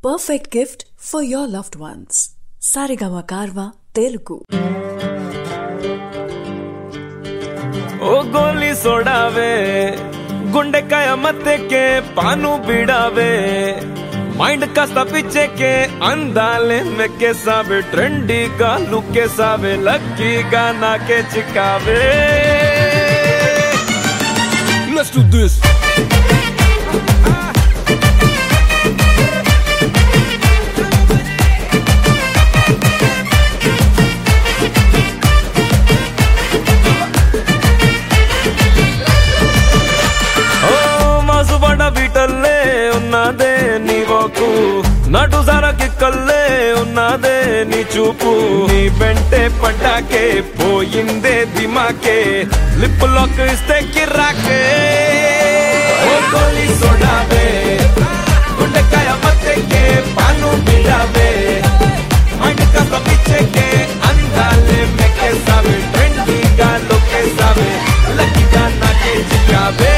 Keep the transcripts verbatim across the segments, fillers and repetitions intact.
perfect gift for your loved ones. Saregama Karva Telugu. ओ गोली सोडावे गुंडेकाय मत्ते के पानु बिड़ावे माइंड कास्ता पीछे के अंदाले में के सावे ट्रेंडी का लुक के सावे लक्की गाना के चिकावे. Let's do this. వీటల్లే ఉన్నదే నీ వాకు నటు జరకి కల్లే ఉన్నదే నీ చూపు నీ వెంటే పడ్డాకే పోయిందే దిమాకే లిప్ లాక్ ఇస్తే కిరాకే. ఓ గోలి సోడావే గుండెకాయ మత్తెకే పాను బిడావే మైండ్ కాస్త పిచ్చెకే అందాలే మెక్కే సావే ట్రెండీగా లోకే సావే లక్కీగా నాకే చిక్కావే.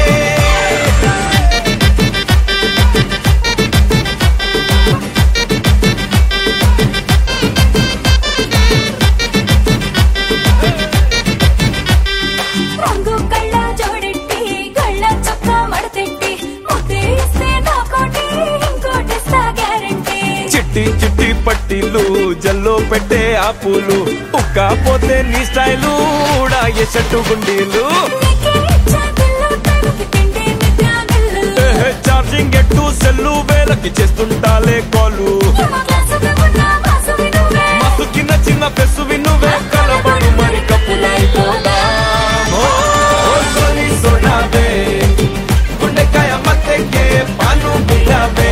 చిట్టి చిట్టి పట్టిలు జల్లో పెట్టే ఆ పూలు ఉక్కపోతే నీ స్టైలు ఊడాయే షట్టు గుండీలు చార్జింగ్ ఎట్టు సెల్లు వేలకి చేస్తుంటాలే కాలు మస్తు చిన్న చిన్న పెసు వినువే కలబడు మరి కప్పులైపోదా. సోడావే గుండెకాయ మత్తెకే పాను బిడావే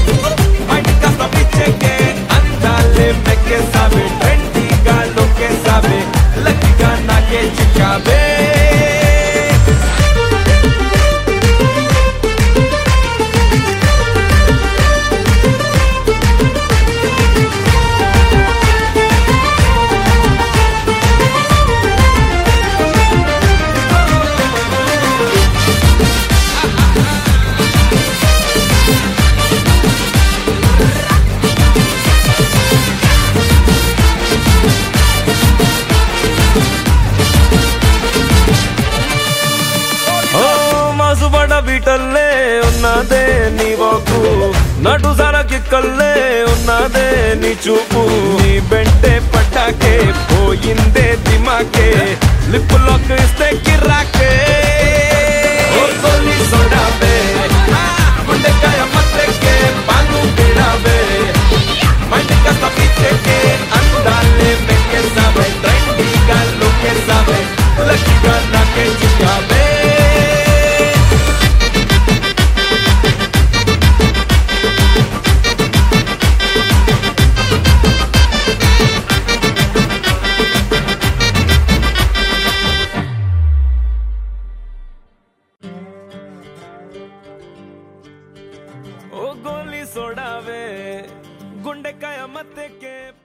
sabe trendiga lo que sabe లక్కీగా నాకే చిక్కావే. వీటల్లే ఉన్నదే నీ వాకు నటు జరకి కల్లే ఉన్నదే నీ చూపు నీ వెంటే పట్టాకే పోయిందే దిమాకే లిప్ లాక్ ఇస్తే కిరాకే. ఓ గోలి సోడావే గుండెకాయ మత్తెకే పాను బిడావే మైండ్ కాస్త పిచ్చెకే అందాలే మెక్కే సావే ట్రెండీగా లోకే సావే లక్కీగా నాకే చిక్కావే. ఓ గోలి సోడావే గుండెకాయ మత్తెకే